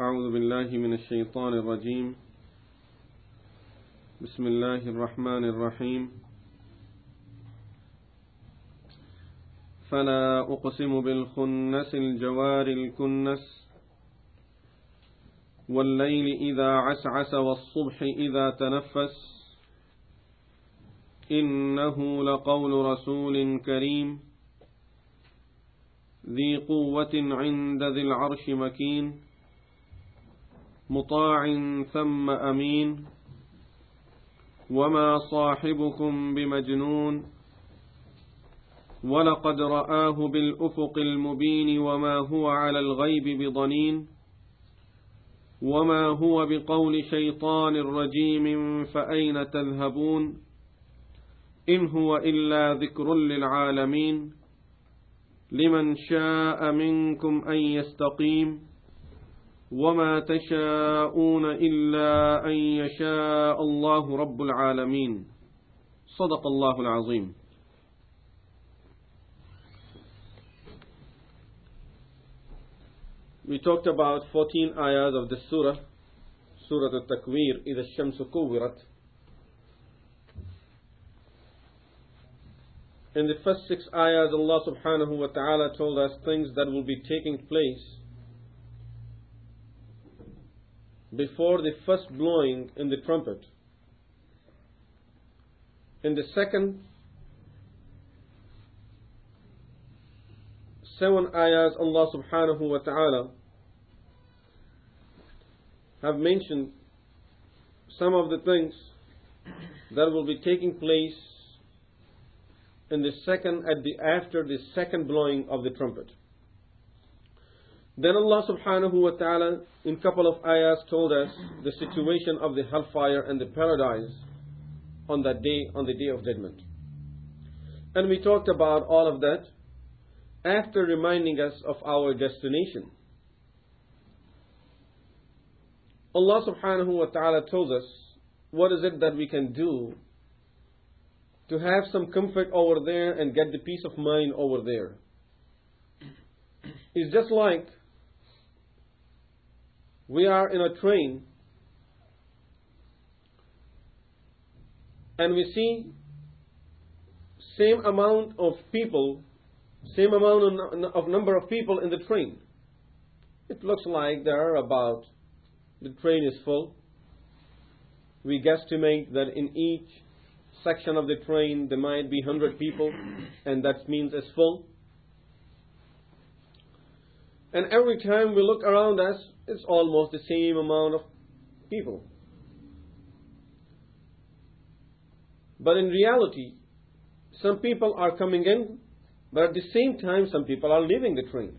أعوذ بالله من الشيطان الرجيم. بسم الله الرحمن الرحيم. فلا أقسم بالخنس الجوار الكنس والليل إذا عسعس والصبح إذا تنفس إنه لقول رسول كريم ذي قوة عند ذي العرش مكين مطاع ثم أمين وما صاحبكم بمجنون ولقد رآه بالأفق المبين وما هو على الغيب بضنين وما هو بقول شيطان رجيم فأين تذهبون إن هو إلا ذكر للعالمين لمن شاء منكم أن يستقيم وما تشاءون إلا أن يشاء الله رب العالمين. صدق الله العظيم. We talked about 14 ayahs of the surah, Surah Al-Takwir, إِذَا الشَّمْسُ كُوِّرَتْ. In the first 6 ayahs, Allah subhanahu wa ta'ala told us things that will be taking place before the first blowing in the trumpet. In the second 7 ayahs, Allah subhanahu wa ta'ala have mentioned some of the things that will be taking place in the second after the second blowing of the trumpet. Then Allah subhanahu wa ta'ala in couple of ayahs told us the situation of the hellfire and the paradise on that day, on the day of judgment. And we talked about all of that after reminding us of our destination. Allah subhanahu wa ta'ala tells us what is it that we can do to have some comfort over there and get the peace of mind over there. It's just like we are in a train and we see same amount of people, same amount of number of people in the train. It looks like the train is full. We guesstimate that in each section of the train there might be 100 people, and that means it's full. And every time we look around us, it's almost the same amount of people. But in reality, some people are coming in, but at the same time some people are leaving the train.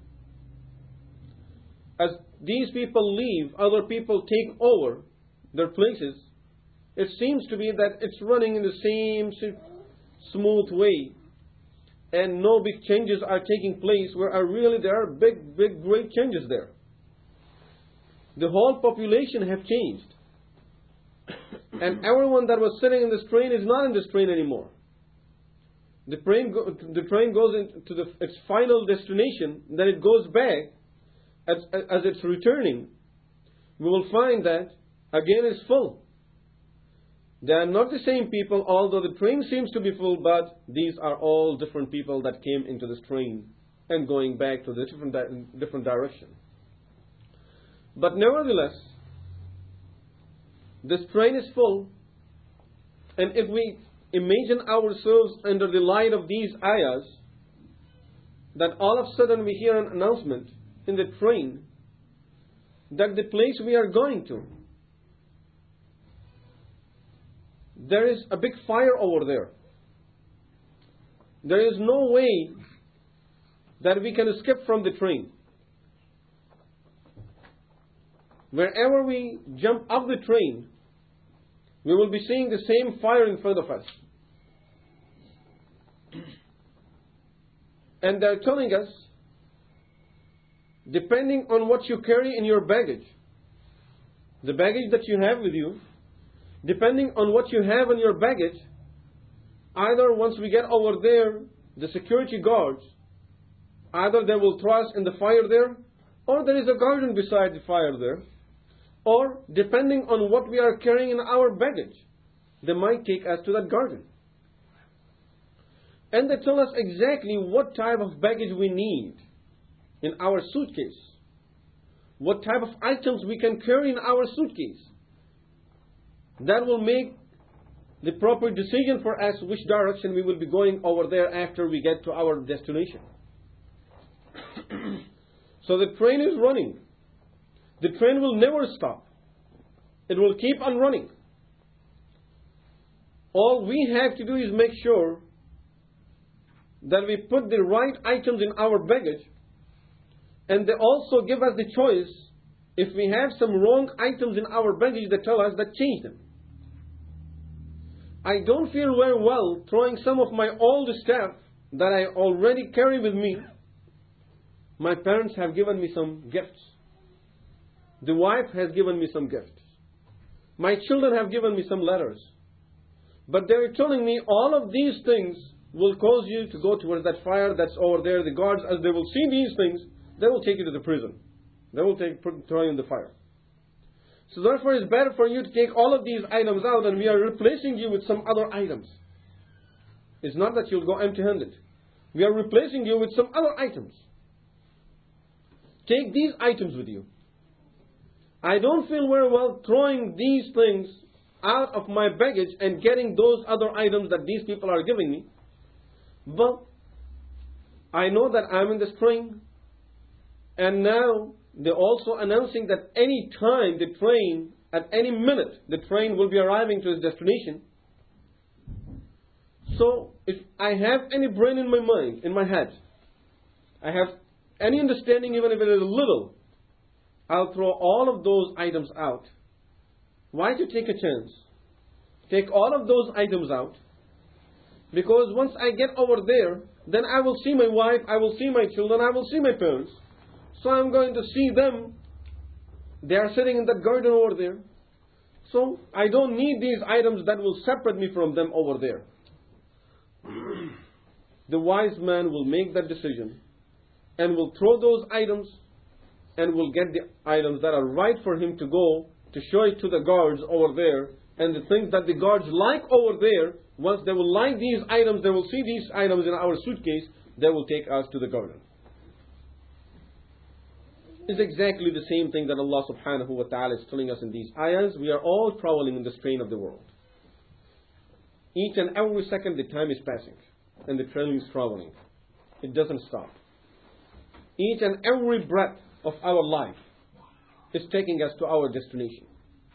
As these people leave, other people take over their places. It seems to be that it's running in the same smooth way, and no big changes are taking place, where really there are big, great changes there. The whole population have changed. And everyone that was sitting in this train is not in this train anymore. The train goes into its final destination, then it goes back. As it's returning, we will find that again it's full. They are not the same people, although the train seems to be full, but these are all different people that came into this train and going back to the different direction. But nevertheless, this train is full, and if we imagine ourselves under the light of these ayahs, that all of a sudden we hear an announcement in the train that the place we are going to, there is a big fire over there. There is no way that we can escape from the train. Wherever we jump off the train, we will be seeing the same fire in front of us. And they're telling us, depending on what you carry in your baggage, the baggage that you have with you, depending on what you have in your baggage, either once we get over there, the security guards, either they will throw us in the fire there, or there is a garden beside the fire there, or depending on what we are carrying in our baggage, they might take us to that garden. And they tell us exactly what type of baggage we need in our suitcase, what type of items we can carry in our suitcase. That will make the proper decision for us which direction we will be going over there after we get to our destination. So the train is running. The train will never stop. It will keep on running. All we have to do is make sure that we put the right items in our baggage, and they also give us the choice. If we have some wrong items in our baggage, they tell us that change them. I don't feel very well throwing some of my old stuff that I already carry with me. My parents have given me some gifts. The wife has given me some gifts. My children have given me some letters. But they are telling me all of these things will cause you to go towards that fire that's over there. The guards, as they will see these things, they will take you to the prison. They will throw you in the fire. So therefore it's better for you to take all of these items out, and we are replacing you with some other items. It's not that you'll go empty-handed. We are replacing you with some other items. Take these items with you. I don't feel very well throwing these things out of my baggage and getting those other items that these people are giving me. But I know that I'm in this train, and now they're also announcing that any time the train, at any minute, the train will be arriving to its destination. So if I have any brain in my mind, in my head, I have any understanding, even if it is a little, I'll throw all of those items out. Why to take a chance? Take all of those items out. Because once I get over there, then I will see my wife, I will see my children, I will see my parents. So I'm going to see them. They are sitting in that garden over there. So I don't need these items that will separate me from them over there. The wise man will make that decision and will throw those items and will get the items that are right for him to go to show it to the guards over there. And the things that the guards like over there, once they will like these items, they will see these items in our suitcase, they will take us to the garden. It's exactly the same thing that Allah subhanahu wa ta'ala is telling us in these ayahs. We are all traveling in this train of the world. Each and every second the time is passing and the train is traveling. It doesn't stop. Each and every breath of our life is taking us to our destination.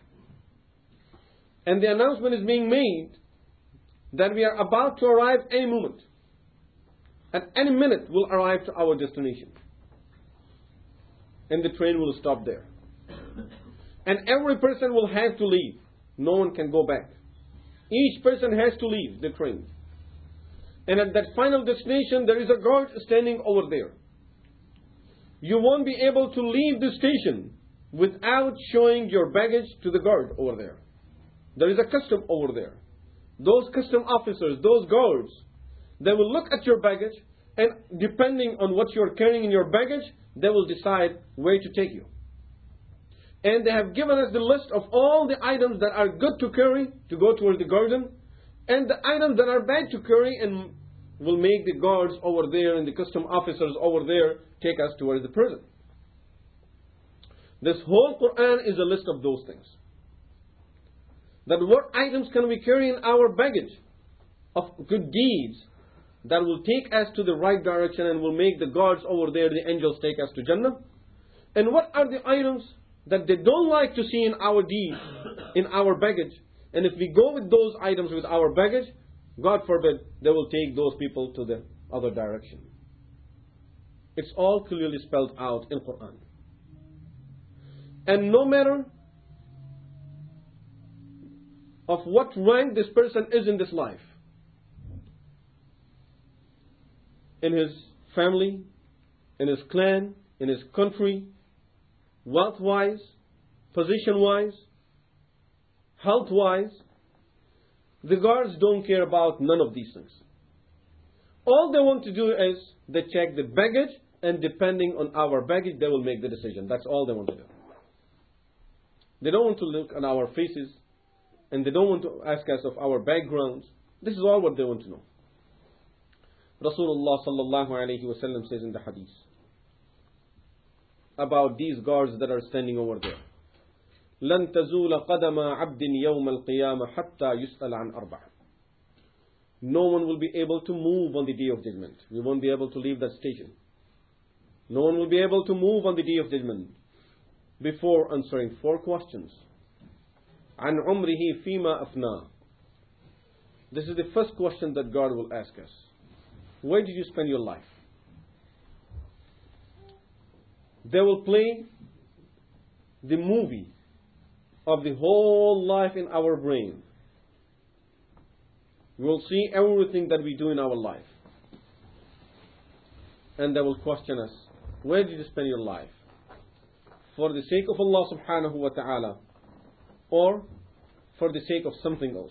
And the announcement is being made that we are about to arrive any moment. At any minute we'll arrive to our destination. And the train will stop there. And every person will have to leave. No one can go back. Each person has to leave the train. And at that final destination, there is a guard standing over there. You won't be able to leave the station without showing your baggage to the guard over there. There is a custom over there. Those custom officers, those guards, they will look at your baggage, and depending on what you're carrying in your baggage, they will decide where to take you. And they have given us the list of all the items that are good to carry to go towards the garden, and the items that are bad to carry, and will make the guards over there and the custom officers over there take us towards the prison. This whole Quran is a list of those things. That what items can we carry in our baggage of good deeds that will take us to the right direction and will make the guards over there, the angels, take us to Jannah. And what are the items that they don't like to see in our deeds, in our baggage. And if we go with those items with our baggage, God forbid, they will take those people to the other direction. It's all clearly spelled out in Quran. And no matter of what rank this person is in this life, in his family, in his clan, in his country, wealth-wise, position-wise, health-wise, the guards don't care about none of these things. All they want to do is they check the baggage and depending on our baggage, they will make the decision. That's all they want to do. They don't want to look at our faces, and they don't want to ask us of our backgrounds. This is all what they want to know. Rasulullah sallallahu alayhi wa sallam says in the hadith about these guards that are standing over there. لن تزول قدم عبد يوم القيامة حتى يسأل عن أربع. No one will be able to move on the day of judgment. We won't be able to leave that station. No one will be able to move on the day of judgment before answering 4 questions. عن عمره فيما أفناه. This is the first question that God will ask us. Where did you spend your life? They will play the movie of the whole life in our brain. We will see everything that we do in our life. And they will question us, where did you spend your life? For the sake of Allah subhanahu wa ta'ala, or for the sake of something else.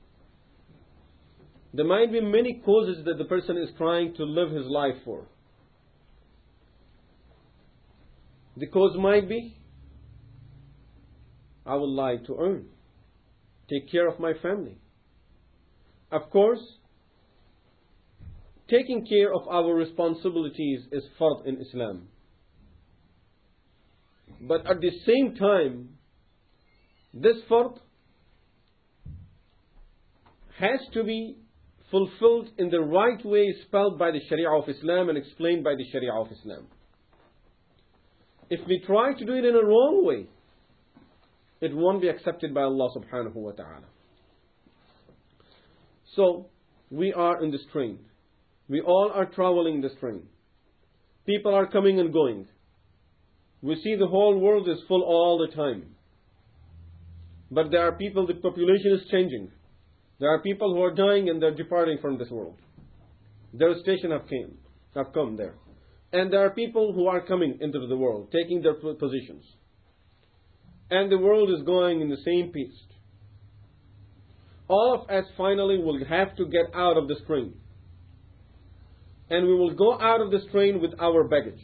There might be many causes that the person is trying to live his life for. The cause might be, I would like to earn, take care of my family. Of course, taking care of our responsibilities is fard in Islam. But at the same time, this fard has to be fulfilled in the right way spelled by the Sharia of Islam and explained by the Sharia of Islam. If we try to do it in a wrong way, it won't be accepted by Allah subhanahu wa ta'ala. So, we are in this train. We all are traveling this train. People are coming and going. We see the whole world is full all the time. But there are people, the population is changing. There are people who are dying and they're departing from this world. Devastation have come there. And there are people who are coming into the world, taking their positions. And the world is going in the same pace. All of us finally will have to get out of this train. And we will go out of this train with our baggage.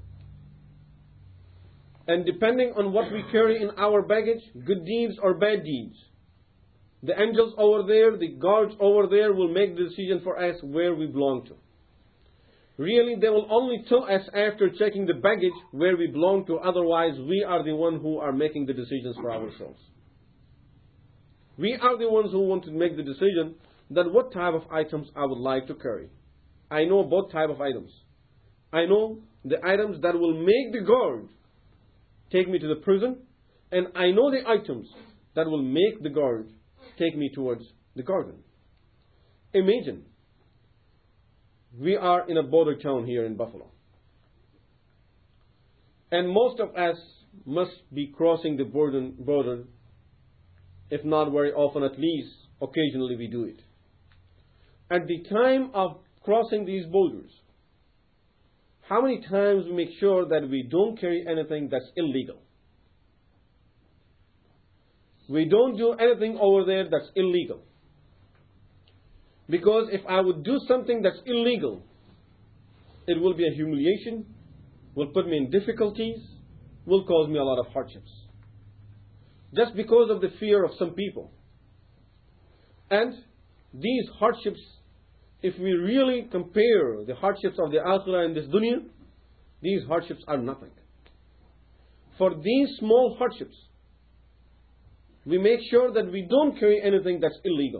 And depending on what we carry in our baggage, good deeds or bad deeds, the angels over there, the guards over there will make the decision for us where we belong to. Really, they will only tell us after checking the baggage where we belong to. Otherwise, we are the ones who are making the decisions for ourselves. We are the ones who want to make the decision that what type of items I would like to carry. I know both type of items. I know the items that will make the guard take me to the prison, and I know the items that will make the guard take me towards the garden. Imagine, we are in a border town here in Buffalo. And most of us must be crossing the border, if not very often, at least occasionally we do it. At the time of crossing these borders, how many times we make sure that we don't carry anything that's illegal? We don't do anything over there that's illegal. Because if I would do something that's illegal, it will be a humiliation, will put me in difficulties, will cause me a lot of hardships. Just because of the fear of some people. And these hardships, if we really compare the hardships of the akhirah and this dunya, these hardships are nothing. For these small hardships, we make sure that we don't carry anything that's illegal.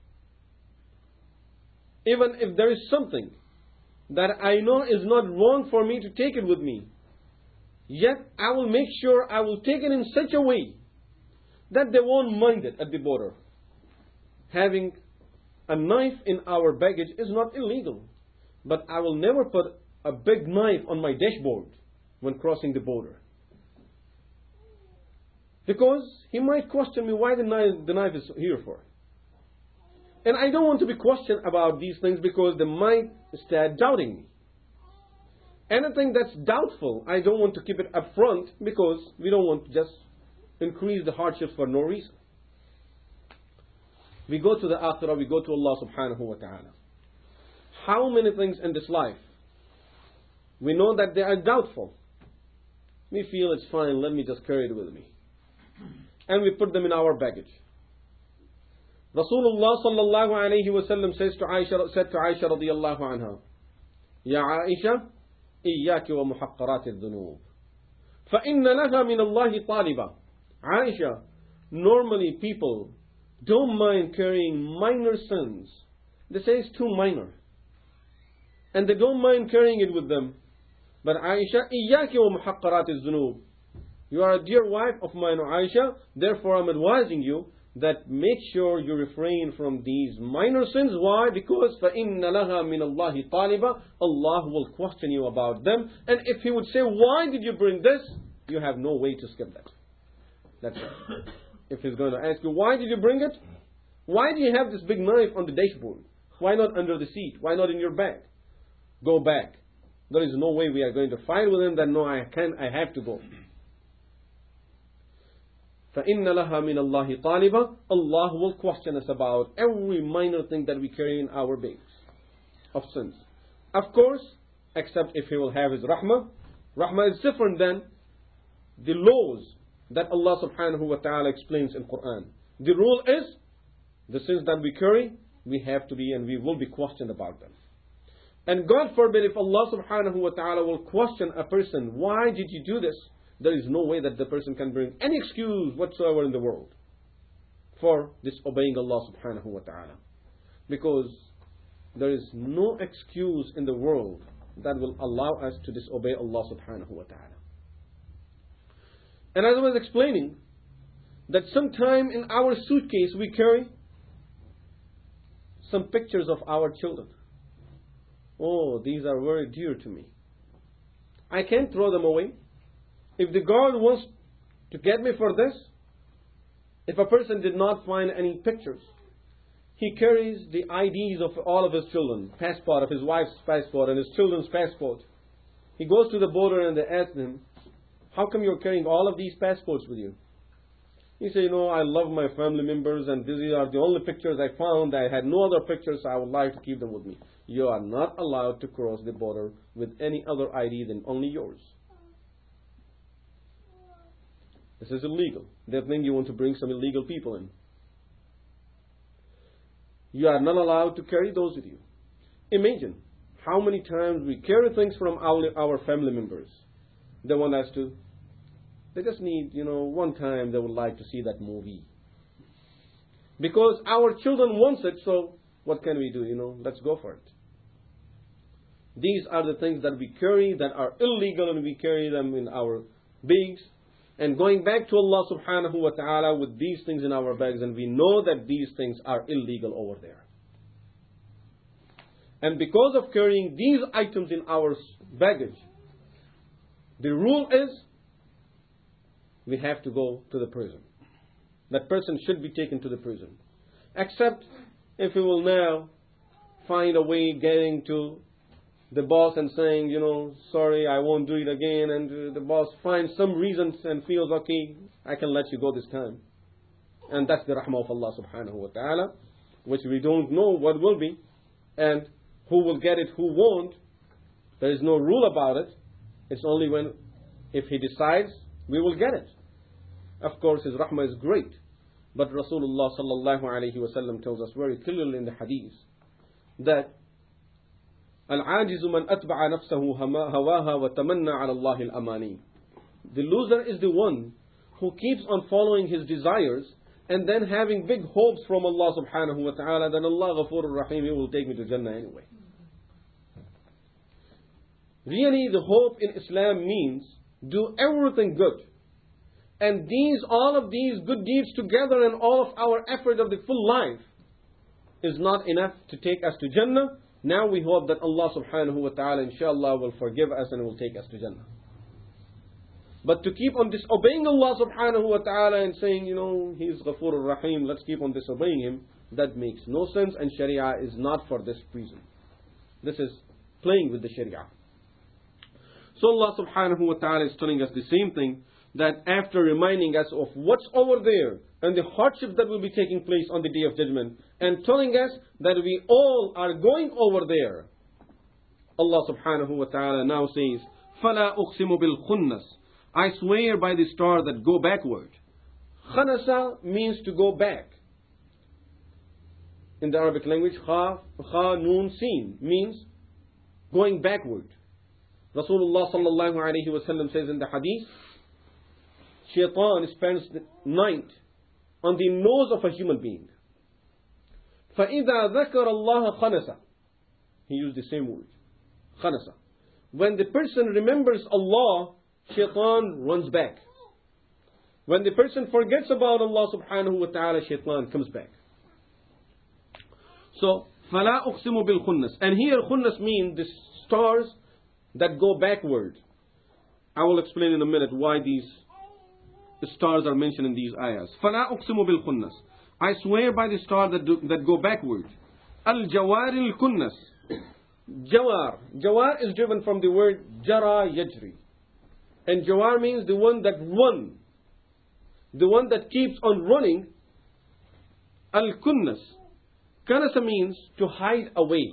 Even if there is something that I know is not wrong for me to take it with me, yet I will make sure I will take it in such a way that they won't mind it at the border. Having a knife in our baggage is not illegal, but I will never put a big knife on my dashboard when crossing the border. Because he might question me why the knife is here for. And I don't want to be questioned about these things because they might start doubting me. Anything that's doubtful, I don't want to keep it up front because we don't want to just increase the hardships for no reason. We go to the akhirah, we go to Allah subhanahu wa ta'ala. How many things in this life We know that they are doubtful. We feel it's fine, let me just carry it with me. And we put them in our baggage. Rasulullah sallallahu alayhi wa sallam said to Aisha radiyallahu anha, Ya Aisha, إياك ومحقرات الذنوب فإن لها من الله طالبة. Aisha, normally people don't mind carrying minor sins. They say it's too minor. And they don't mind carrying it with them. But Aisha, إياك ومحقرات الذنوب. You are a dear wife of mine, Aisha. Therefore, I'm advising you that make sure you refrain from these minor sins. Why? Because فَإِنَّ لَهَا مِنَ اللَّهِ طَالِبًا. Allah will question you about them. And if He would say, why did you bring this? You have no way to skip that. That's it. If He's going to ask you, why did you bring it? Why do you have this big knife on the dashboard? Why not under the seat? Why not in your bag? Go back. There is no way we are going to fight with Him. That no, I have to go. فَإِنَّ لَهَا مِنَ اللَّهِ طَالِبًا. Allah will question us about every minor thing that we carry in our bags of sins. Of course, except if He will have His rahmah. Rahmah is different than the laws that Allah subhanahu wa ta'ala explains in Quran. The rule is, the sins that we carry, we have to be and we will be questioned about them. And God forbid if Allah subhanahu wa ta'ala will question a person, why did you do this? There is no way that the person can bring any excuse whatsoever in the world for disobeying Allah subhanahu wa ta'ala. Because there is no excuse in the world that will allow us to disobey Allah subhanahu wa ta'ala. And as I was explaining, that sometime in our suitcase we carry some pictures of our children. Oh, these are very dear to me. I can't throw them away. If the guard wants to get me for this, if a person did not find any pictures, he carries the IDs of all of his children, passport of his wife's passport and his children's passport. He goes to the border and they ask him, how come you're carrying all of these passports with you? He says, I love my family members and these are the only pictures I found. I had no other pictures, so I would like to keep them with me. You are not allowed to cross the border with any other ID than only yours. This is illegal. They think you want to bring some illegal people in. You are not allowed to carry those with you. Imagine how many times we carry things from our family members. They want us to. They just need, one time they would like to see that movie. Because our children want it, so what can we do? Let's go for it. These are the things that we carry that are illegal and we carry them in our bags. And going back to Allah subhanahu wa ta'ala with these things in our bags, and we know that these things are illegal over there. And because of carrying these items in our baggage, the rule is we have to go to the prison. That person should be taken to the prison. Except if we will now find a way getting to the boss and saying, sorry, I won't do it again, and the boss finds some reasons and feels, okay, I can let you go this time. And that's the rahmah of Allah subhanahu wa ta'ala, which we don't know what will be, and who will get it, who won't. There is no rule about it. It's only if He decides, we will get it. Of course, His rahmah is great. But Rasulullah sallallahu alayhi wa sallam tells us very clearly in the hadith that العاجز من أتبع نفسه هواها وتمنى على الله الأماني. The loser is the one who keeps on following his desires and then having big hopes from Allah subhanahu wa ta'ala that Allah Ghafurur Rahim, He will take me to Jannah anyway. Really, the hope in Islam means do everything good. And all of these good deeds together and all of our effort of the full life is not enough to take us to Jannah. Now we hope that Allah subhanahu wa ta'ala inshallah will forgive us and will take us to Jannah. But to keep on disobeying Allah subhanahu wa ta'ala and saying, He's Ghafurur Rahim, let's keep on disobeying Him, that makes no sense, and Sharia is not for this reason. This is playing with the Sharia. So Allah subhanahu wa ta'ala is telling us the same thing, that after reminding us of what's over there and the hardships that will be taking place on the Day of Judgment, and telling us that we all are going over there, Allah subhanahu wa ta'ala now says, فَلَا أُقْسِمُ بِالْخُنَّسِ, I swear by the stars that go backward. Khanasa means to go back. In the Arabic language, kha noon sin means going backward. Rasulullah sallallahu alayhi wa sallam says in the hadith, Shaitan spends the night on the nose of a human being. فَإِذَا ذَكَرَ اللَّهَ خَنَسَ, he used the same word, khanasa. When the person remembers Allah, Shaitan runs back. When the person forgets about Allah subhanahu wa ta'ala, Shaitan comes back. So, فَلَا أُقْسِمُ بِالْخُنَّسِ, and here khunnas means the stars that go backward. I will explain in a minute why these stars are mentioned in these ayahs. فَلَا أُقْسِمُ بِالْخُنَّسِ, I swear by the stars that go backward. الْجَوَارِ الْكُنَّسِ, Jawar is driven from the word Jara Yajri. And Jawar means the one that run, the one that keeps on running. Al-Kunnas, Kanasa means to hide away.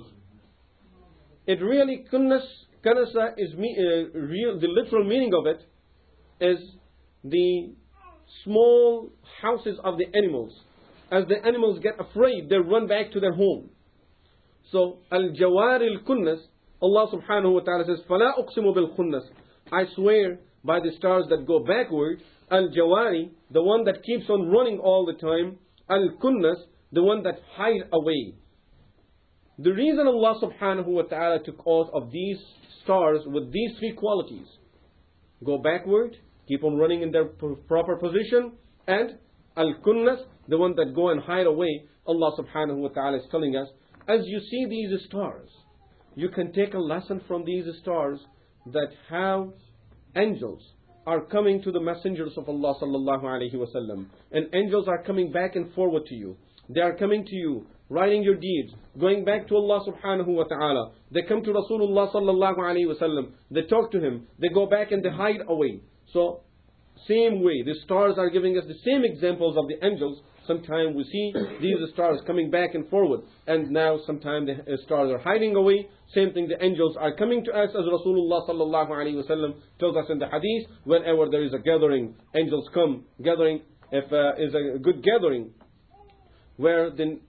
It really, Kanasa is the literal meaning of it is the small houses of the animals. As the animals get afraid, they run back to their home. So, Al-Jawar al-Kunnas, Allah subhanahu wa ta'ala says, فَلَا أُقْسِمُ بِالْخُنَّسِ, I swear by the stars that go backward. Al-Jawari, the one that keeps on running all the time. Al-Kunnas, the one that hide away. The reason Allah subhanahu wa ta'ala took oath of these stars with these three qualities: go backward, keep on running in their proper position, and Al-Kunnas, the one that go and hide away. Allah subhanahu wa ta'ala is telling us, as you see these stars, you can take a lesson from these stars, that how angels are coming to the messengers of Allah sallallahu alaihi wasallam, and angels are coming back and forward to you. They are coming to you, writing your deeds, going back to Allah subhanahu wa ta'ala. They come to Rasulullah sallallahu alaihi wasallam, they talk to him, they go back and they hide away. So, same way, the stars are giving us the same examples of the angels. Sometimes we see these stars coming back and forward, and now sometimes the stars are hiding away. Same thing, the angels are coming to us, as Rasulullah sallallahu alaihi wasallam tells us in the hadith. Whenever there is a gathering, angels come gathering. If is a good gathering, where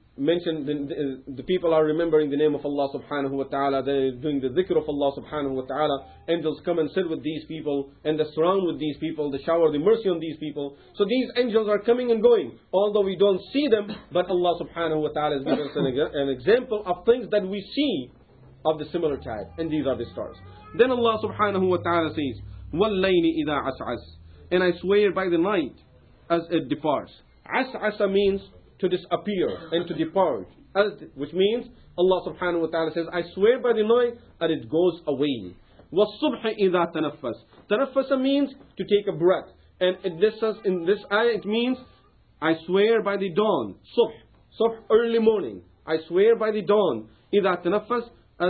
the people are remembering the name of Allah subhanahu wa ta'ala, they're doing the dhikr of Allah subhanahu wa ta'ala, angels come and sit with these people, and they surround with these people, they shower the mercy on these people. So these angels are coming and going, although we don't see them, but Allah subhanahu wa ta'ala has given us an example of things that we see of the similar type, and these are the stars. Then Allah subhanahu wa ta'ala says, وَاللَّيْلِ إِذَا عَسْعَسْ, and I swear by the night as it departs. As'asa means to disappear and to depart, which means Allah subhanahu wa ta'ala says, I swear by the night and it goes away. وَالصُّبْحِ إِذَا تَنَفَّسْ, Tanaffasa means to take a breath, and in this ayah it means I swear by the dawn. Subh, early morning. I swear by the dawn. إِذَا تَنَفَّسْ, as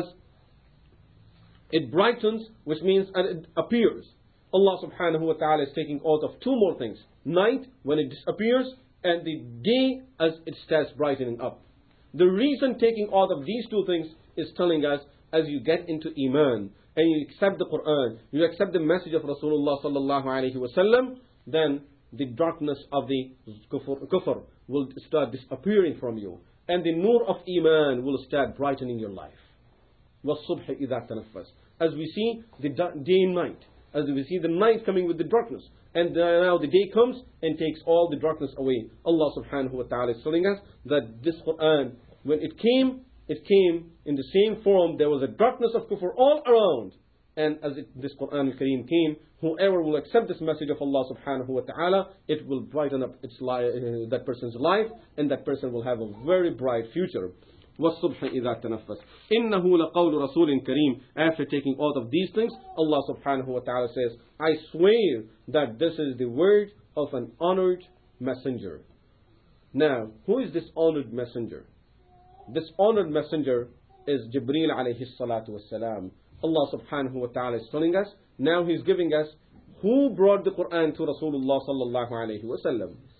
it brightens, which means it appears. Allah subhanahu wa ta'ala is taking oath of two more things: night, when it disappears, and the day as it starts brightening up. The reason taking oath of these two things is telling us, as you get into Iman and you accept the Quran, you accept the message of Rasulullah sallallahu alaihi wasallam, then the darkness of the kufr will start disappearing from you, and the nur of Iman will start brightening your life. وَالصُّبْحِ إِذَا تَنَفَّسْ, as we see the day and night, as we see the night coming with the darkness, and now the day comes and takes all the darkness away. Allah subhanahu wa ta'ala is telling us that this Quran, when it came in the same form. There was a darkness of kufr all around. And as this Quran al-Kareem came, whoever will accept this message of Allah subhanahu wa ta'ala, it will brighten up that person's life, and that person will have a very bright future. وَالصُّبْحِ إِذَا تَنَفَّسْ إِنَّهُ لَقَوْلُ رَسُولٍ كَرِيمٍ. After taking oath of these things, Allah subhanahu wa ta'ala says, I swear that this is the word of an honored messenger. Now, who is this honored messenger? This honored messenger is Jibreel alayhi salatu wassalam. Allah subhanahu wa ta'ala is telling us, now He's giving us who brought the Quran to Rasulullah sallallahu alayhi wa sallam.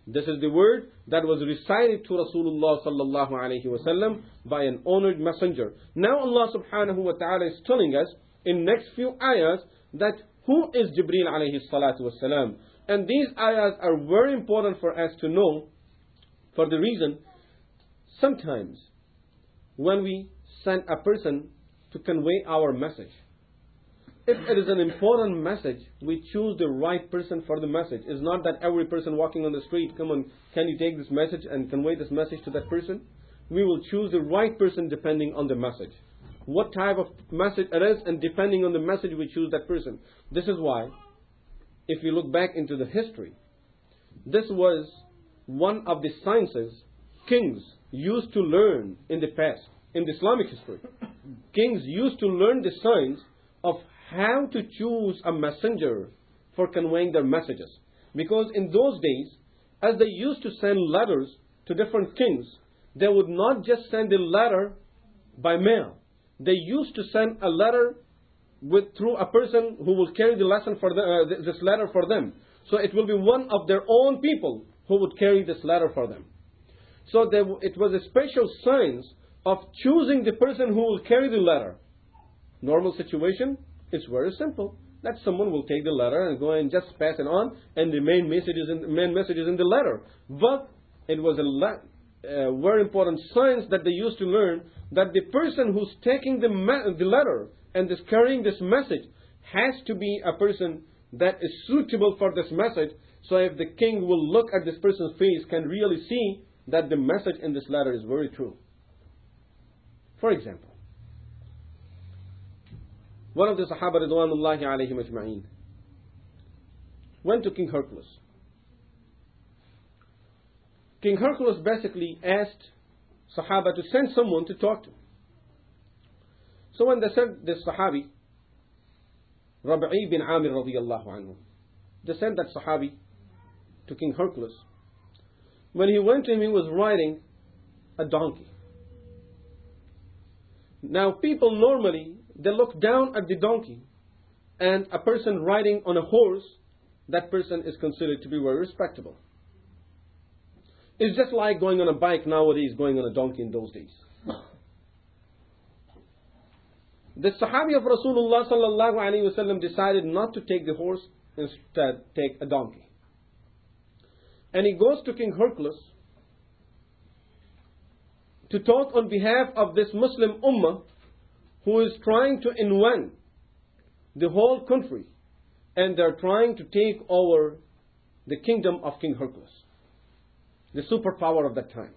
This is the word that was recited to Rasulullah sallallahu alayhi wa sallam by an honored messenger. Now Allah subhanahu wa ta'ala is telling us in next few ayahs that who is Jibreel alayhi salatu wasalam. And these ayahs are very important for us to know, for the reason sometimes when we send a person to convey our message, if it is an important message, we choose the right person for the message. It's not that every person walking on the street, come on, can you take this message and convey this message to that person? We will choose the right person depending on the message. What type of message it is, and depending on the message we choose that person. This is why, if you look back into the history, this was one of the sciences kings used to learn in the past, in the Islamic history. Kings used to learn the science of how to choose a messenger for conveying their messages. Because in those days, as they used to send letters to different kings, they would not just send a letter by mail. They used to send a letter through a person who will carry the lesson for this letter for them. So it will be one of their own people who would carry this letter for them. So it was a special science of choosing the person who will carry the letter. Normal situation, it's very simple. That someone will take the letter and go and just pass it on, and the main message is in the letter. But it was a very important science that they used to learn, that the person who's taking the letter and is carrying this message has to be a person that is suitable for this message. So if the king will look at this person's face, can really see that the message in this letter is very true. For example, one of the Sahaba Ridwanullahi alayhim ajma'een went to King Hercules. King Hercules basically asked Sahaba to send someone to talk to. So when they sent this Sahabi, Rabi'i bin Amir radiyallahu anhu, they sent that Sahabi to King Hercules. When he went to him, he was riding a donkey. Now people normally, they look down at the donkey, and a person riding on a horse, that person is considered to be very respectable. It's just like going on a bike nowadays, going on a donkey in those days. The Sahabi of Rasulullah sallallahu alaihi wasallam decided not to take the horse, instead take a donkey. And he goes to King Hercules to talk on behalf of this Muslim ummah who is trying to invent the whole country, and they're trying to take over the kingdom of King Hercules, the superpower of that time.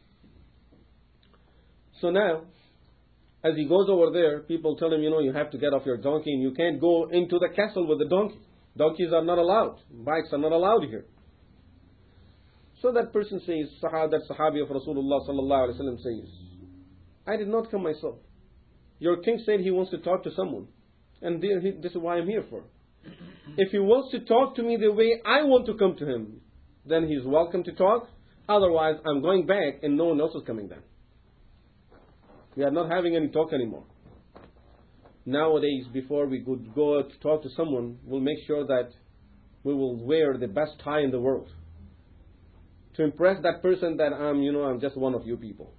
So now, as he goes over there, people tell him, you have to get off your donkey and you can't go into the castle with the donkey. Donkeys are not allowed. Bikes are not allowed here. So that person says, that Sahabi of Rasulullah sallallahu alaihi wasallam says, I did not come myself. Your king said he wants to talk to someone, and this is why I'm here for. If he wants to talk to me the way I want to come to him, then he's welcome to talk. Otherwise, I'm going back and no one else is coming then. We are not having any talk anymore. Nowadays, before we could go to talk to someone, we'll make sure that we will wear the best tie in the world to impress that person that I'm just one of you people.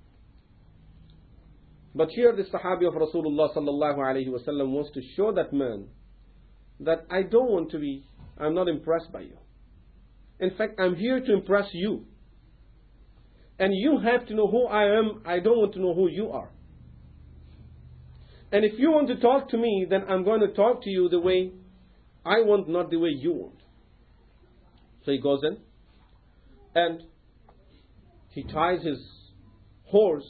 But here the Sahabi of Rasulullah sallallahu alaihi wasallam wants to show that man that I'm not impressed by you. In fact, I'm here to impress you. And you have to know who I am. I don't want to know who you are. And if you want to talk to me, then I'm going to talk to you the way I want, not the way you want. So he goes in and he ties his horse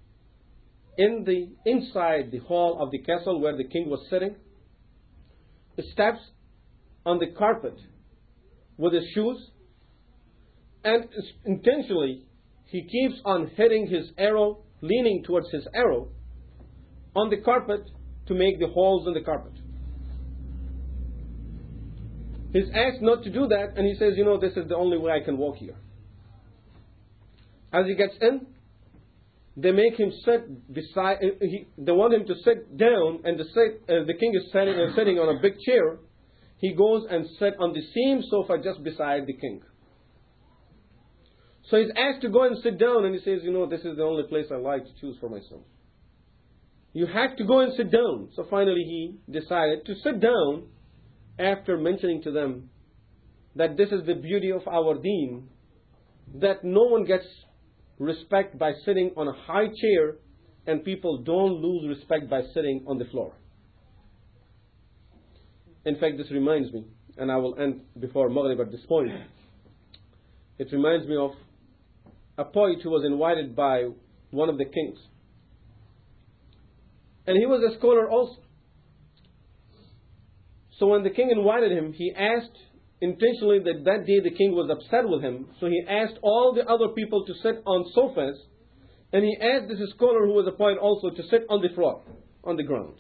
inside the hall of the castle where the king was sitting. He steps on the carpet with his shoes, and intentionally he keeps on hitting his arrow, leaning towards his arrow on the carpet to make the holes in the carpet. He's asked not to do that, and he says, this is the only way I can walk here. As he gets in, they make him sit beside. They want him to sit down, and the king is sitting on a big chair. He goes and sits on the same sofa just beside the king. So he's asked to go and sit down, and he says, this is the only place I like to choose for myself. You have to go and sit down. So finally he decided to sit down after mentioning to them that this is the beauty of our deen, that no one gets respect by sitting on a high chair, and people don't lose respect by sitting on the floor. In fact, this reminds me, and I will end before Maghrib at this point. It reminds me of a poet who was invited by one of the kings. And he was a scholar also. So when the king invited him, he asked intentionally that day the king was upset with him. So he asked all the other people to sit on sofas. And he asked this scholar who was a poet also to sit on the floor, on the ground.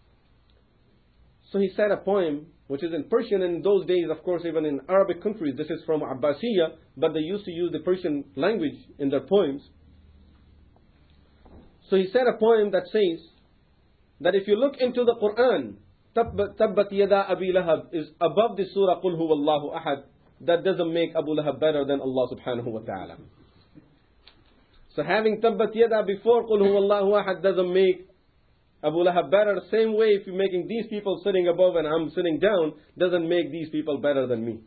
So he said a poem which is in Persian. And in those days, of course, even in Arabic countries, this is from Abbasiyya, but they used to use the Persian language in their poems. So he said a poem that says that if you look into the Quran, Tabbat Yada Abi Lahab is above the surah Qul Huwallahu Ahad. That doesn't make Abu Lahab better than Allah subhanahu wa ta'ala. So having Tabbat Yada before Qul Huwallahu Ahad doesn't make Abu Lahab better. Same way, if you're making these people sitting above and I'm sitting down, doesn't make these people better than me.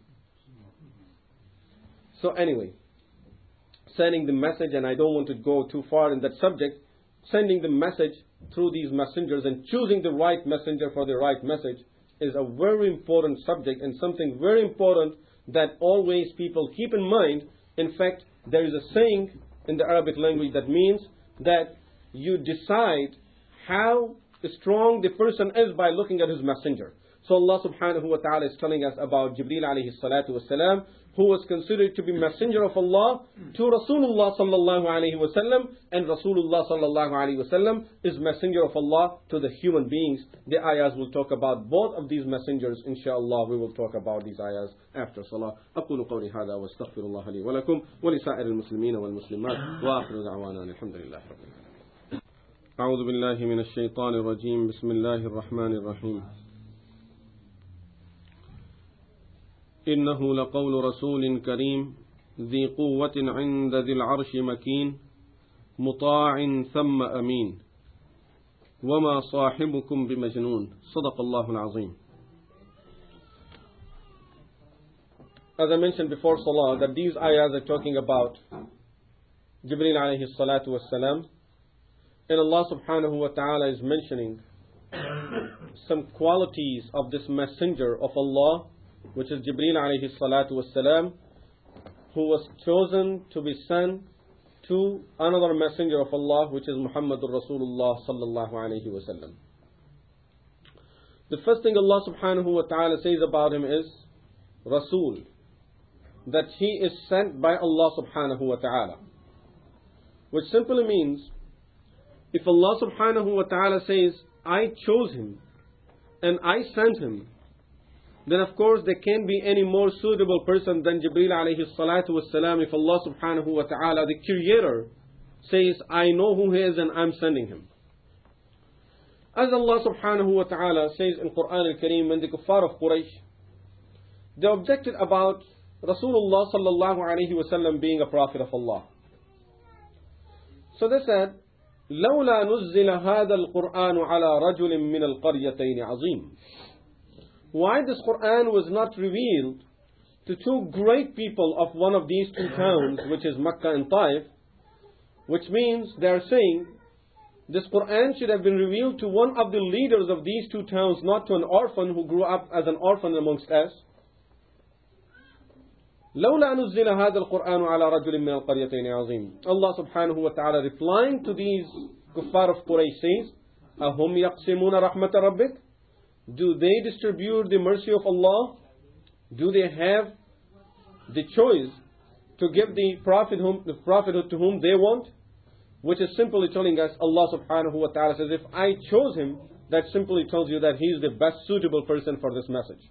So anyway, sending the message, and I don't want to go too far in that subject, sending the message through these messengers and choosing the right messenger for the right message is a very important subject, and something very important that always people keep in mind. In fact, there is a saying in the Arabic language that means that you decide how strong the person is by looking at his messenger. So Allah subhanahu wa ta'ala is telling us about Jibreel alayhi salatu wasalam, who was considered to be messenger of Allah to Rasulullah sallallahu alayhi wasallam, and Rasulullah sallallahu alayhi wasallam is messenger of Allah to the human beings. The ayahs will talk about both of these messengers. Inshallah, we will talk about these ayahs after salah. أقول قولي هذا واستغفر الله لي ولكم ولسائر المسلمين والمسلمات وآخر دعوانا الحمد لله رب العالمين. أعوذ بالله من الشيطان الرجيم. بسم الله الرحمن الرحيم. إنه لقول رسول كريم ذي قوة عند ذي العرش مكين مطاع ثم أمين وما صاحبكم بمجنون صدق الله العظيم. As I mentioned before Salah, that these ayahs are talking about Jibreel alayhi salatu wassalam, and Allah subhanahu wa ta'ala is mentioning some qualities of this messenger of Allah, which is Jibreel alayhi salatu wassalam, who was chosen to be sent to another messenger of Allah, which is Muhammadur Rasulullah sallallahu alayhi wasallam. The first thing Allah subhanahu wa ta'ala says about him is Rasul, that he is sent by Allah subhanahu wa ta'ala, which simply means if Allah subhanahu wa ta'ala says I chose him and I sent him, then of course there can't be any more suitable person than Jibreel alayhi salatu wassalam. If Allah subhanahu wa ta'ala, the creator, says I know who he is and I'm sending him. As Allah subhanahu wa ta'ala says in Quran al-Kareem, when the kuffar of Quraysh, they objected about Rasulullah sallallahu alayhi wasallam being a prophet of Allah. So they said, لولا نزل هذا القرآن على رجل من القريتين عظيم. Why this Quran was not revealed to two great people of one of these two towns, which is Makkah and Taif, which means they are saying this Quran should have been revealed to one of the leaders of these two towns, not to an orphan who grew up as an orphan amongst us. لولا نزل هذا القرآن على رجل من القريتين عظيم. Allah subhanahu wa ta'ala replying to these kuffar of Quraysh says, أهم يقسمون رحمة ربك? Do they distribute the mercy of Allah? Do they have the choice to give the prophethood to whom they want? Which is simply telling us, Allah subhanahu wa ta'ala says, if I chose him, that simply tells you that he is the best suitable person for this message.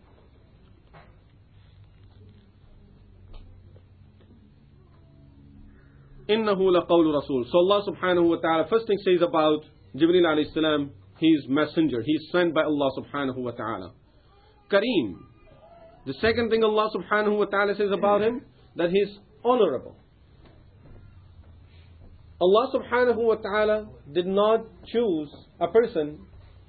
إِنَّهُ لَقَوْلُ رَسُولٍ. So Allah subhanahu wa ta'ala first thing says about Jibreel alayhi salam, he's messenger, he's sent by Allah subhanahu wa ta'ala. Kareem. The second thing Allah subhanahu wa ta'ala says about him, that he's honorable. Allah subhanahu wa ta'ala did not choose a person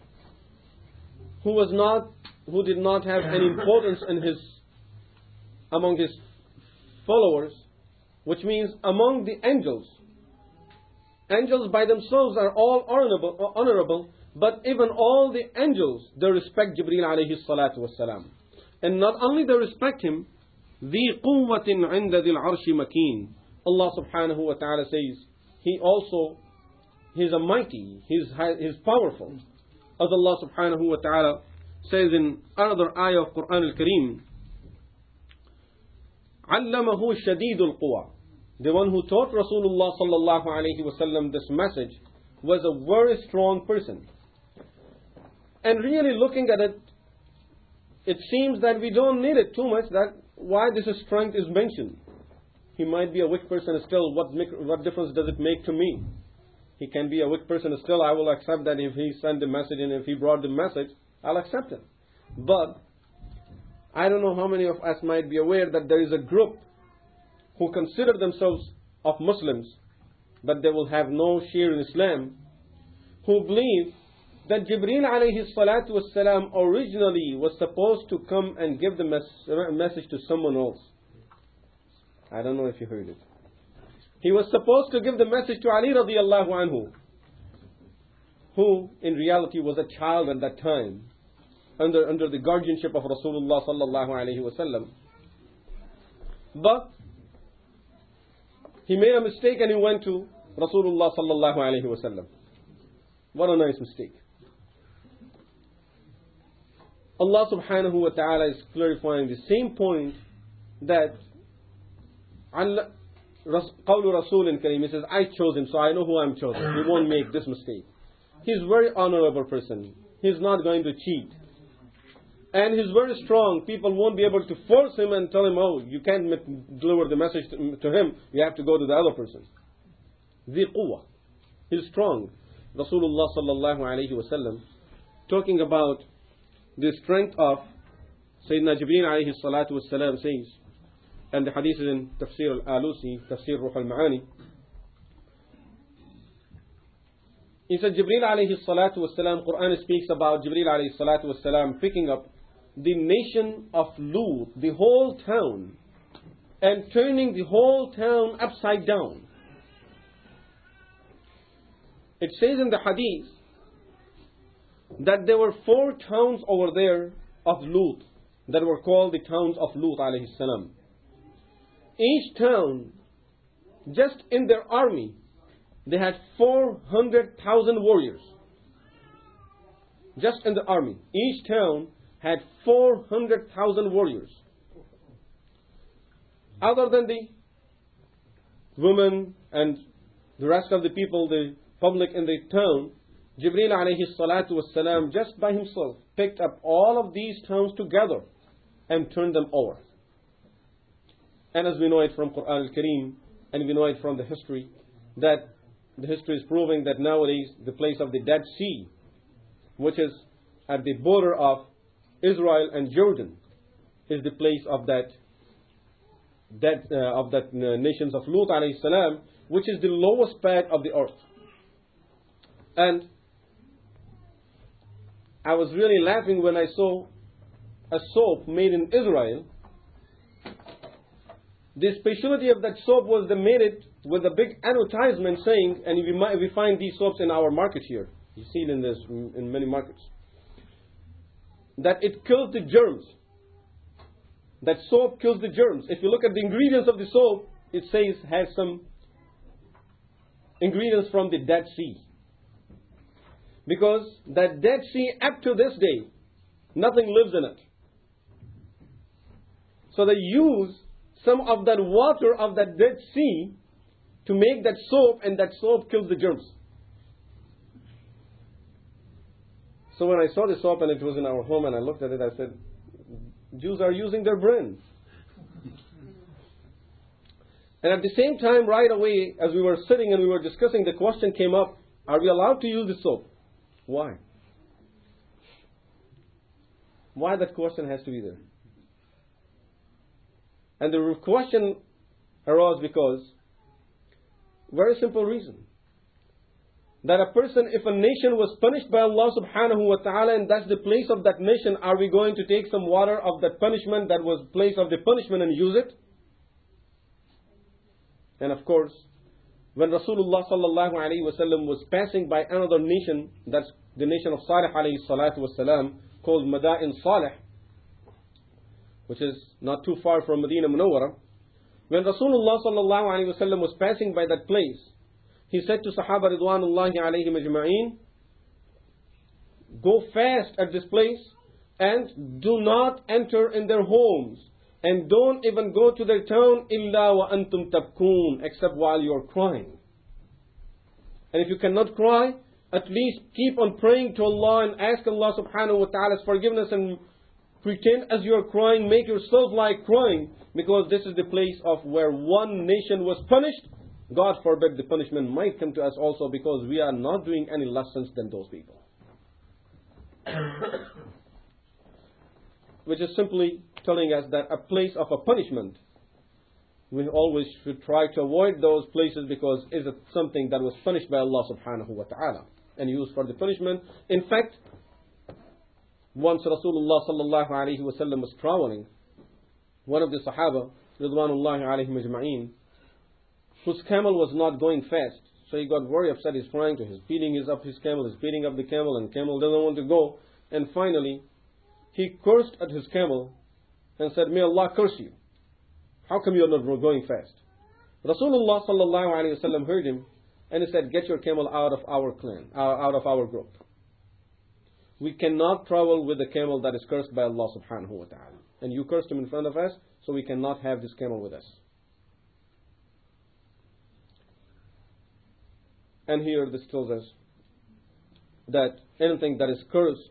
who did not have any importance among his followers, which means among the angels. Angels by themselves are all honorable, but even all the angels, they respect Jibreel alayhi salatu wassalam. And not only they respect him, ذِي قُوَّةٍ عِنْدَ ذِي الْعَرْشِ مَكِينٍ. Allah subhanahu wa ta'ala says, He's a mighty, He's powerful. As Allah subhanahu wa ta'ala says in another ayah of Quran al-Kareem, عَلَّمَهُ شَدِيدُ الْقُوَى. The one who taught Rasulullah sallallahu alayhi wa sallam this message was a very strong person. And really looking at it, it seems that we don't need it too much, that why this strength is mentioned. He might be a weak person still, what difference does it make to me? He can be a weak person still, I will accept that if he sent the message and if he brought the message, I'll accept it. But I don't know how many of us might be aware that there is a group who consider themselves of Muslims, but they will have no share in Islam, who believe that Jibreel alayhi salatu wassalam originally was supposed to come and give the message to someone else. I don't know if you heard it. He was supposed to give the message to Ali radiallahu anhu, who in reality was a child at that time, under the guardianship of Rasulullah sallallahu alayhi wasallam. But he made a mistake and he went to Rasulullah sallallahu alayhi wasallam. What a nice mistake. Allah subhanahu wa ta'ala is clarifying the same point that قَوْلُ رَسُولٍ كَرِيمٍ. He says, I chose him, so I know who I'm chosen. He won't make this mistake. He's a very honorable person. He's not going to cheat. And he's very strong. People won't be able to force him and tell him, oh, you can't deliver the message to him. You have to go to the other person. ذِي قُوَّةٍ. He's strong. Rasulullah sallallahu alayhi wa sallam, talking about the strength of Sayyidina Jibreel alayhi salatu wassalam, says, and the hadith is in Tafsir al-Alusi, Tafsir Ruh al-Ma'ani. He said, Jibreel alayhi salatu wassalam, Quran speaks about Jibreel alayhi salatu wassalam picking up the nation of Lut, the whole town, and turning the whole town upside down. It says in the hadith that there were 4 towns over there of Lut that were called the towns of Lut alayhi salam. Each town, just in their army, they had 400,000 warriors. Just in the army. Each town had 400,000 warriors. Other than the women and the rest of the people, the public in the town, Jibreel alayhi salatu wassalam, just by himself, picked up all of these towns together and turned them over. And as we know it from Quran al-Kareem, and we know it from the history, that the history is proving that nowadays the place of the Dead Sea, which is at the border of Israel and Jordan, is the place of that nations of Lut alayhi salam, which is the lowest part of the earth. And I was really laughing when I saw a soap made in Israel. The specialty of that soap was they made it with a big advertisement saying, and we find these soaps in our market here. You see it in many markets. That it kills the germs. That soap kills the germs. If you look at the ingredients of the soap, it says has some ingredients from the Dead Sea. Because that Dead Sea, up to this day, nothing lives in it. So they use some of that water of that Dead Sea to make that soap, and that soap kills the germs. So when I saw the soap and it was in our home and I looked at it, I said, Jews are using their brain. And at the same time, right away, as we were sitting and we were discussing, the question came up, are we allowed to use the soap? Why? Why that question has to be there? And the question arose because Very simple reason. That a person, if a nation was punished by Allah subhanahu wa ta'ala, and that's the place of that nation, are we going to take some water of that punishment that was place of the punishment and use it? And of course, when Rasulullah sallallahu alayhi wa sallam was passing by another nation, that's the nation of Salih alayhi salatu wa salam, called Madain Salih, which is not too far from Medina Munawwara. When Rasulullah sallallahu alayhi wa sallam was passing by that place, he said to Sahaba Ridwanullahi alayhim ajma'een, go fast at this place and do not enter in their homes, and don't even go to their town illa wa antum tabkoon, except while you are crying. And if you cannot cry, at least keep on praying to Allah and ask Allah subhanahu wa ta'ala's forgiveness, and pretend as you are crying, make yourself like crying, because this is the place of where one nation was punished. God forbid the punishment might come to us also, because we are not doing any less sins than those people. Which is simply telling us that a place of a punishment, we always should try to avoid those places, because it is something that was punished by Allah subhanahu wa ta'ala and used for the punishment. In fact, once Rasulullah sallallahu alayhi wa sallam was traveling, one of the Sahaba, Ridwanullahi alayhim ajma'een, whose camel was not going fast. So he got very upset. He's trying to, he's beating up his camel, he's beating up the camel, and camel doesn't want to go. And finally, he cursed at his camel and said, may Allah curse you. How come you're not going fast? Rasulullah sallallahu alayhi wa sallam heard him, and he said, get your camel out of our clan, out of our group. We cannot travel with a camel that is cursed by Allah subhanahu wa ta'ala. And you cursed him in front of us, so we cannot have this camel with us. And here this tells us that anything that is cursed,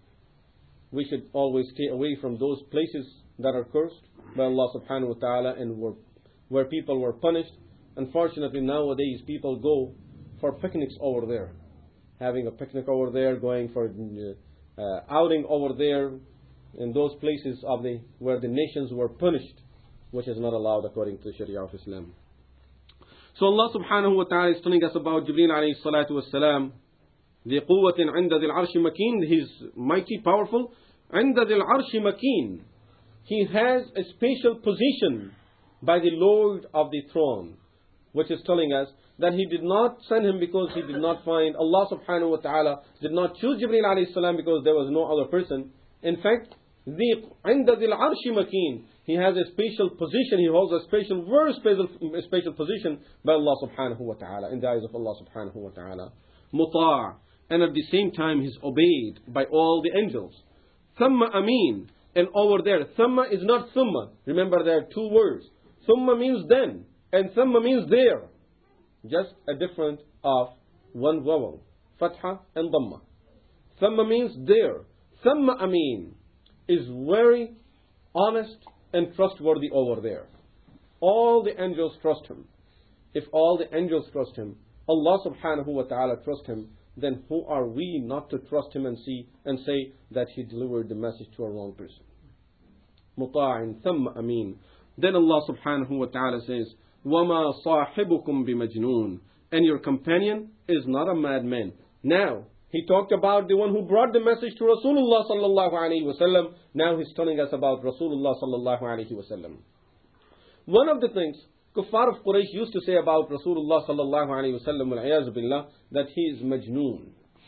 we should always stay away from those places that are cursed by Allah subhanahu wa ta'ala, and where people were punished. Unfortunately, nowadays people go for picnics over there, having a picnic over there, going for outing over there, in those places of where the nations were punished, which is not allowed according to the Sharia of Islam. So Allah subhanahu wa ta'ala is telling us about Jibreel alayhi salatu wassalam. ذي قوة عند ذي العرش مكين. He is mighty, powerful. عند ذي العرش مكين. He has a special position by the Lord of the throne, which is telling us that He did not send him because He did not find, Allah subhanahu wa ta'ala did not choose Jibreel alayhi salam because there was no other person. In fact, عند ذي العرش مكين. He has a special position, he holds a special, very special position by Allah subhanahu wa ta'ala, in the eyes of Allah subhanahu wa ta'ala. Muta', and at the same time he's obeyed by all the angels. Thumma amin, and over there, thumma is not thumma. Remember, there are two words. Thumma means then, and thumma means there. Just a difference of one vowel, fatha and dhamma. Thumma means there. Thumma amin is very honest and trustworthy over there. All the angels trust him. If all the angels trust him, Allah subhanahu wa ta'ala trust him, then who are we not to trust him and say that he delivered the message to a wrong person? Muta'in thumma ameen. Then Allah subhanahu wa ta'ala says, وَمَا صَاحِبُكُمْ بِمَجْنُونَ. And your companion is not a madman. Now, he talked about the one who brought the message to Rasulullah sallallahu alayhi wa sallam. Now he's telling us about Rasulullah sallallahu alayhi wa sallam. One of the things Kuffar of Quraysh used to say about Rasulullah sallallahu alayhi wa sallam, wal-'iyāzu billah, that he is majnoon.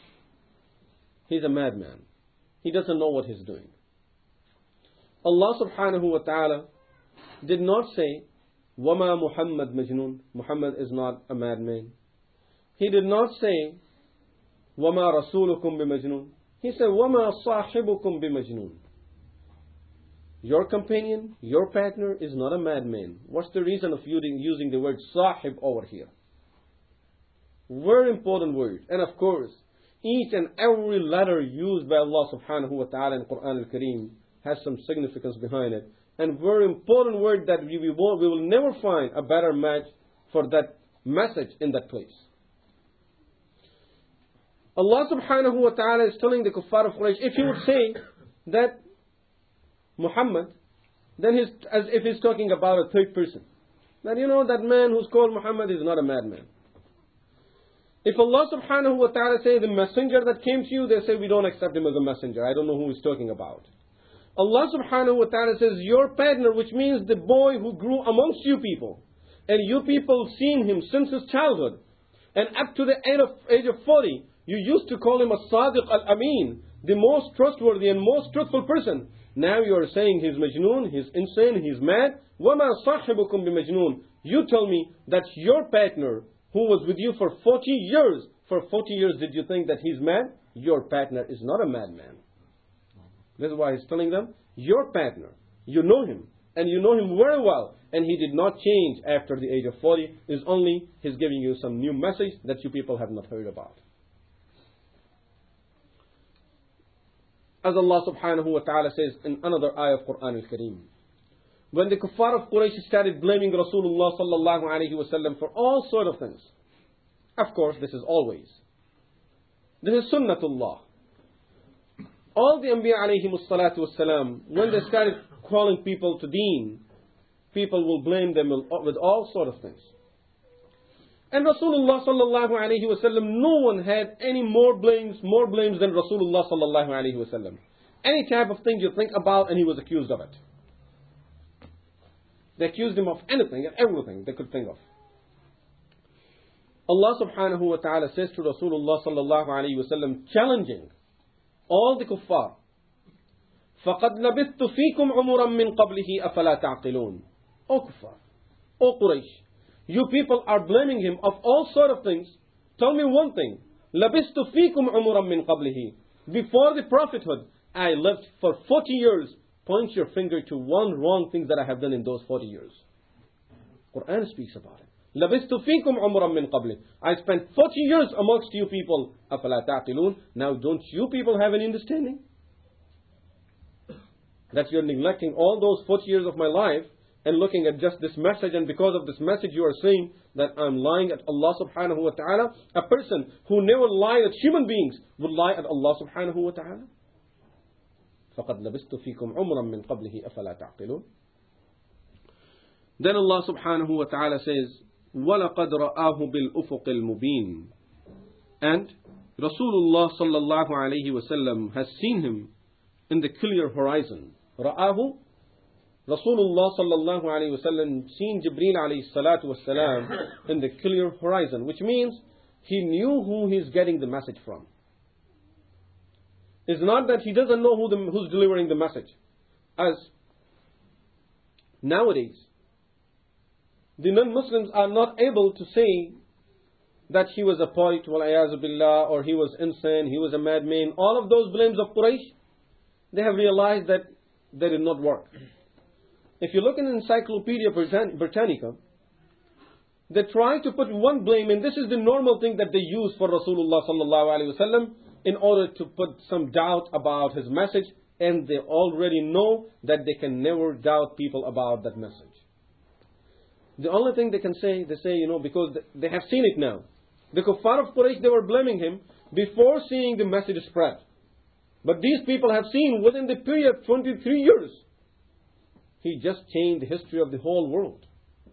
He's a madman. He doesn't know what he's doing. Allah subhanahu wa ta'ala did not say, وَمَا Muhammad majnoon. Muhammad is not a madman. He did not say, وَمَا رَسُولُكُمْ بِمَجْنُونَ. He said, وَمَا صَاحِبُكُمْ بِمَجْنُونَ. Your companion, your partner is not a madman. What's the reason of using the word sahib over here? Very important word. And of course, each and every letter used by Allah subhanahu wa ta'ala in Quran al-Kareem has some significance behind it. And very important word that we will never find a better match for that message in that place. Allah subhanahu wa ta'ala is telling the kuffar of Quraysh, if he would say that Muhammad, then as if he's talking about a third person. That that man who's called Muhammad is not a madman. If Allah subhanahu wa ta'ala say the messenger that came to you, they say we don't accept him as a messenger. I don't know who he's talking about. Allah subhanahu wa ta'ala says your partner, which means the boy who grew amongst you people, and you people seen him since his childhood, and up to the age of 40, you used to call him a Sadiq al-Amin, the most trustworthy and most truthful person. Now you are saying he's Majnoon, he's insane, he's mad. وَمَا صَاحِبُكُمْ بِمَجْنُونَ. You tell me that your partner who was with you for 40 years, did you think that he's mad? Your partner is not a madman. This is why he's telling them, your partner, you know him, and you know him very well, and he did not change after the age of 40, is only he's giving you some new message that you people have not heard about. As Allah subhanahu wa ta'ala says in another ayah of Quran al-Kareem, when the kuffar of Quraysh started blaming Rasulullah sallallahu alayhi wa sallam for all sort of things, of course this is always, this is sunnatullah. All the Anbiya alayhimus salatu wassalam, when they started calling people to deen, people will blame them with all sort of things. And Rasulullah sallallahu alayhi wa sallam, no one had any more blames than Rasulullah sallallahu alayhi wa sallam. Any type of thing you think about, and he was accused of it. They accused him of anything and everything they could think of. Allah subhanahu wa ta'ala says to Rasulullah sallallahu alayhi wa sallam, challenging all the kuffar, فَقَدْ لَبِثْتُ فِيكُمْ عُمُرًا مِّن قَبْلِهِ أَفَلَا تَعْقِلُونَ. O kuffar, O Quraysh, you people are blaming him of all sort of things. Tell me one thing. لَبِثْتُ فِيكُمْ عُمُرًا مِّن قَبْلِهِ. Before the prophethood, I lived for 40 years. Point your finger to one wrong thing that I have done in those 40 years. Quran speaks about it. لَبِثْتُ فِيكُمْ عُمُرًا مِّن قَبْلِهِ. I spent 40 years amongst you people. أَفَلَا تَعْقِلُونَ. Now don't you people have any understanding? That you're neglecting all those 40 years of my life and looking at just this message, and because of this message you are saying that I'm lying at Allah subhanahu wa ta'ala. A person who never lied at human beings would lie at Allah subhanahu wa ta'ala. فَقَدْ لَبِثْتُ فِيكُمْ عُمْرًا مِّن قَبْلِهِ أَفَلَا تَعْقِلُونَ. Then Allah subhanahu wa ta'ala says, وَلَقَدْ رَآهُ بِالْأُفُقِ الْمُبِينِ. And Rasulullah sallallahu alayhi wa sallam has seen him in the clear horizon. رآه, Rasulullah sallallahu alayhi wa sallam seen Jibreel alayhi salatu was salam in the clear horizon, which means he knew who he's getting the message from. It's not that he doesn't know who's delivering the message. As nowadays, the non-Muslims are not able to say that he was a poet, wal-ayazu billah, or he was insane, he was a madman. All of those blames of Quraysh, they have realized that they did not work. If you look in Encyclopedia Britannica, they try to put one blame, and this is the normal thing that they use for Rasulullah sallallahu alaihi wasallam in order to put some doubt about his message, and they already know that they can never doubt people about that message. The only thing they can say, they say, because they have seen it now. The kuffar of Quraysh, they were blaming him before seeing the message spread. But these people have seen within the period of 23 years, he just changed the history of the whole world.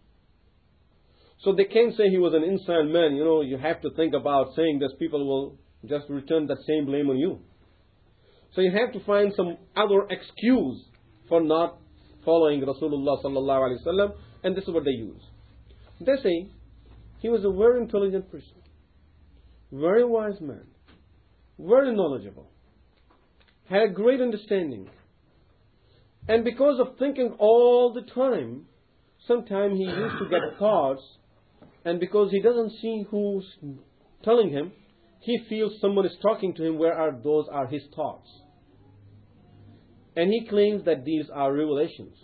So they can't say he was an insane man. You have to think about saying this, people will just return that same blame on you. So you have to find some other excuse for not following Rasulullah sallallahu alaihi wasallam, and this is what they use. They say he was a very intelligent person, very wise man, very knowledgeable, had a great understanding, and because of thinking all the time, sometimes he used to get thoughts, and because he doesn't see who's telling him, he feels someone is talking to him, those are his thoughts. And he claims that these are revelations.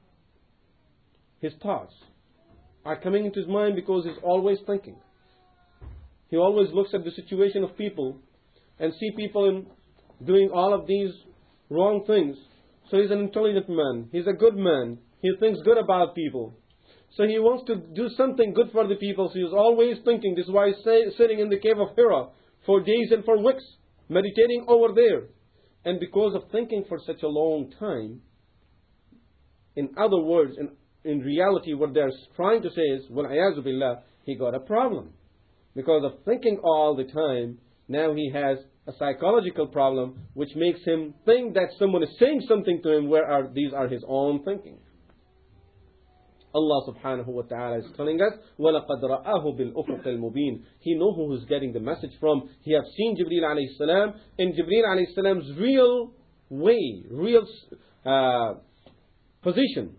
His thoughts are coming into his mind because he's always thinking. He always looks at the situation of people and see people doing all of these wrong things. So he's an intelligent man. He's a good man. He thinks good about people. So he wants to do something good for the people. So he's always thinking. This is why he's sitting in the cave of Hira for days and for weeks, meditating over there. And because of thinking for such a long time, in other words, in reality, what they're trying to say is, wal-ayazu billah, he got a problem. Because of thinking all the time, now he has a psychological problem which makes him think that someone is saying something to him where these are his own thinking. Allah subhanahu wa ta'ala is telling us, وَلَقَدْ رَآهُ بِالْأُفُقِ الْمُبِينِ. He knows who he's getting the message from. He have seen Jibreel alayhi salam in Jibreel alayhi salam's real way, real position,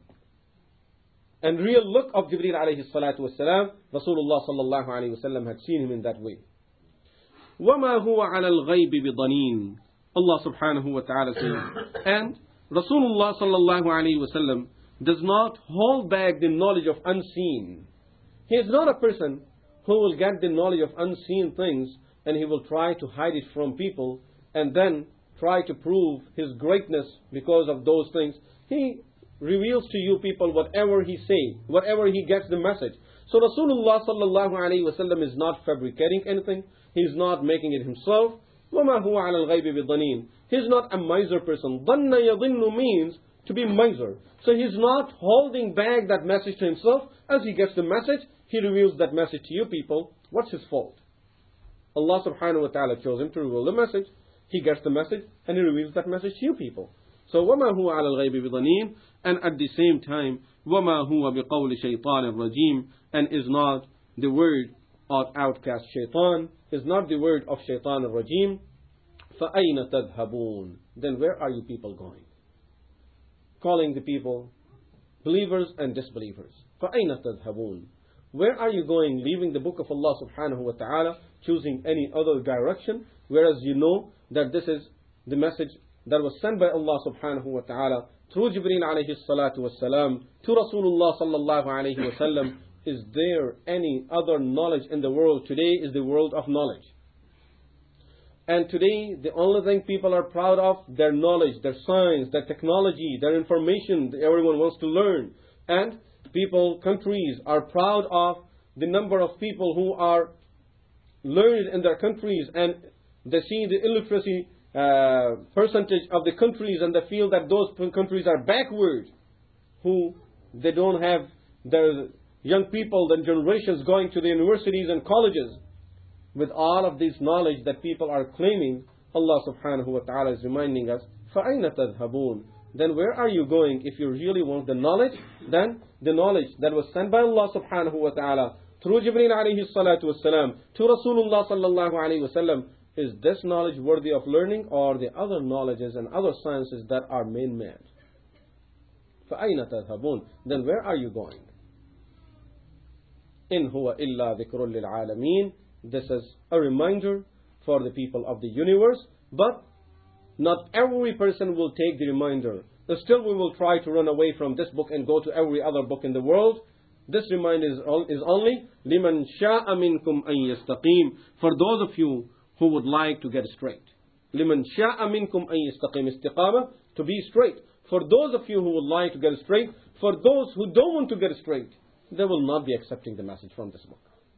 and real look of Jibreel alayhi salatu wasalam. Rasulullah sallallahu alayhi wasallam had seen him in that way. وَمَا هُوَ عَلَى الْغَيْبِ بِضَنِينَ. Allah subhanahu wa ta'ala says, and Rasulullah sallallahu alayhi wasallam does not hold back the knowledge of unseen. He is not a person who will get the knowledge of unseen things and he will try to hide it from people and then try to prove his greatness because of those things. He reveals to you people whatever he say, whatever he gets the message. So Rasulullah sallallahu alayhi wasallam is not fabricating anything. He is not making it himself. وَمَا هُوَ عَلَى الْغَيْبِ بِضَنِينَ. He is not a miser person. ظَنَّ يَظِنُّ means to be miser. So he's not holding back that message to himself. As he gets the message, he reveals that message to you people. What's his fault? Allah subhanahu wa ta'ala chose him to reveal the message. He gets the message and he reveals that message to you people. So وَمَا هُوَ عَلَى الْغَيْبِ بِضَنِينَ. And at the same time, وَمَا هُوَ بِقَوْلِ شَيْطَانِ الرَّجِيمِ. And is not the word of outcast shaitan, is not the word of shaitan al-rajim. فَأَيْنَ تَذْهَبُونَ. Then where are you people going? Calling the people believers and disbelievers. فَأَيْنَ تَذْهَبُونَ. Where are you going, leaving the book of Allah subhanahu wa ta'ala, choosing any other direction, whereas you know that this is the message that was sent by Allah subhanahu wa ta'ala through Jibreel alayhi salatu wassalam to Rasulullah sallallahu alayhi wa sallam. Is there any other knowledge in the world? Today is the world of knowledge. And today, the only thing people are proud of, their knowledge, their science, their technology, their information that everyone wants to learn. And people, countries are proud of the number of people who are learned in their countries, and they see the illiteracy percentage of the countries, and they feel that those countries are backward, who they don't have their young people and generations going to the universities and colleges. With all of this knowledge that people are claiming, Allah subhanahu wa ta'ala is reminding us, فَأَيْنَ تَذْهَبُونَ. Then where are you going? If you really want the knowledge, then the knowledge that was sent by Allah subhanahu wa ta'ala through Jibreel alayhi salatu wasalam to Rasulullah sallallahu alayhi wasallam, is this knowledge worthy of learning, or the other knowledges and other sciences that are man-made? فَأَيْنَ تَذْهَبُونَ. Then where are you going? إِنْ هُوَ إِلَّا ذِكْرٌ لِلْعَالَمِينَ. This is a reminder for the people of the universe, but not every person will take the reminder. Still we will try to run away from this book and go to every other book in the world. This reminder is only لِمَنْ شَاءَ مِنْكُمْ أَنْ يَسْتَقِيمَ. For those of you who would like to get straight. لِمَنْ شَاءَ مِنْكُمْ أَنْ يَسْتَقِيمَ. Istiqamah, to be straight. For those of you who would like to get straight, for those who don't want to get straight, they will not be accepting the message from this book.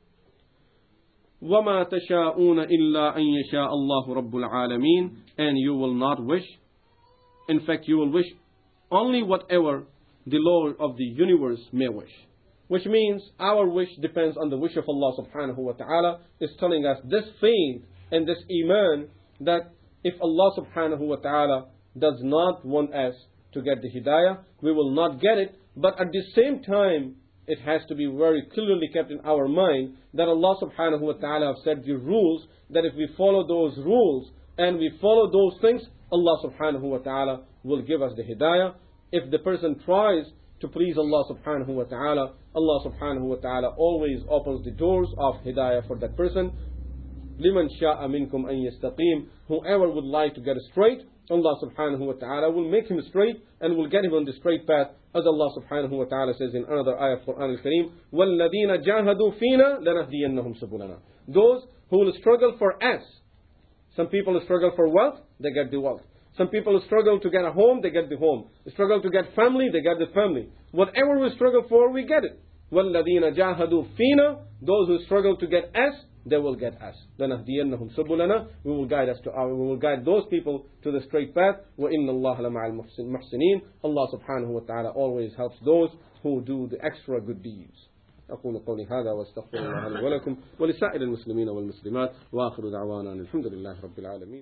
وَمَا تَشَاءُونَ إِلَّا أَن يَشَاءَ اللَّهُ رَبُّ الْعَالَمِينَ. And you will not wish, in fact you will wish only whatever the Lord of the universe may wish. Which means our wish depends on the wish of Allah subhanahu wa ta'ala. Is telling us this faith and this iman, that if Allah subhanahu wa ta'ala does not want us to get the hidayah, we will not get it. But at the same time, it has to be very clearly kept in our mind that Allah subhanahu wa ta'ala have set the rules, that if we follow those rules and we follow those things, Allah subhanahu wa ta'ala will give us the hidayah. If the person tries to please Allah subhanahu wa ta'ala, Allah subhanahu wa ta'ala always opens the doors of hidayah for that person. لِمَنْ شَاءَ مِنْكُمْ أَنْ يَسْتَقِيمَ. Whoever would like to get straight, Allah subhanahu wa ta'ala will make him straight and will get him on the straight path. As Allah subhanahu wa ta'ala says in another ayah of Quran al-Kareem, وَالَّذِينَ جَاهَدُوا فِينَا لَنَهْدِيَنَّهُمْ سُبُلَنَا. Those who will struggle for us. Some people struggle for wealth, they get the wealth. Some people struggle to get a home, they get the home. They struggle to get family, they get the family. Whatever we struggle for, we get it. وَالَّذِينَ جَاهَدُوا فِينَا. Those who struggle to get us, they will get us. لَنَهْدِيَنَّهُمْ سُبُلَنَا. We will guide those people to the straight path. وَإِنَّ اللَّهَ لَمَعَ الْمُحْسِنِينَ. Allah subhanahu wa ta'ala always helps those who do the extra good deeds. أقول قولي هذا وأستغفر الله لي ولكم ولسائر المسلمين والمسلمات وآخر دعوانا الحمد لله رب العالمين.